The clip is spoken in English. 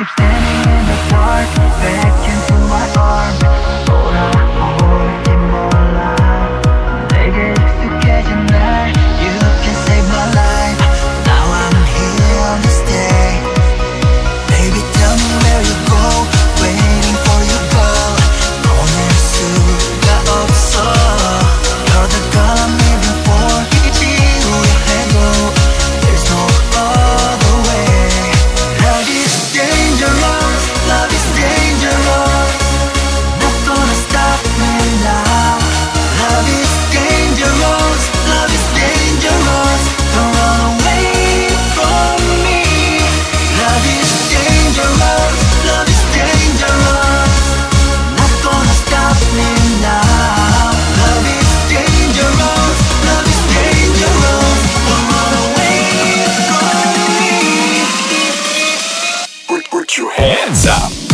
keep standing in the dark, back into my arms. 돌아올지 몰라. 내게 익숙해진 날. You can save my life. Now I'm here to stay. Baby, tell me where you go. Waiting for you, girl. 보낼 수가 없어. You're the girl I'm living for. 지우려 해도 there's no other way. Love is dangerous. Love is dangerous. Not gonna stop me now. Love is dangerous. Love is dangerous. Don't run away from me. Love is dangerous. Love is dangerous. Not gonna stop me now. Love is dangerous. Love is dangerous. Don't run away from me. Put your hands up.